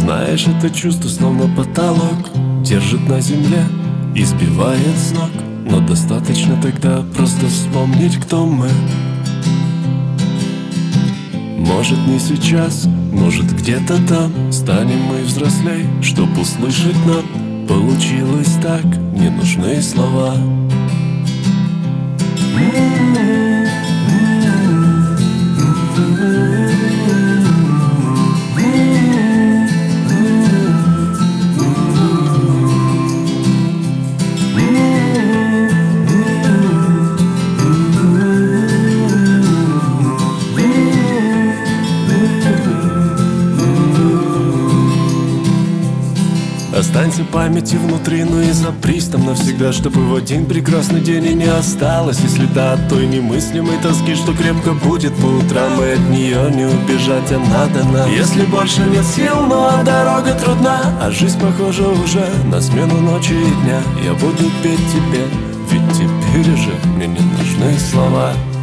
Знаешь, это чувство словно потолок держит на земле и сбивает с ног. Но достаточно тогда просто вспомнить, кто мы. Может, не сейчас, может, где-то там станем мы взрослей, чтоб услышать нам. Получилось так, не нужны слова. Останься памятью внутри, но и запрись там навсегда, чтобы в один прекрасный день и не осталось и следа от той немыслимой тоски, что крепко будет по утрам, и от нее не убежать, она дана. Если больше нет сил, но дорога трудна, а жизнь похожа уже на смену ночи и дня, я буду петь тебе, ведь теперь уже мне не нужны слова.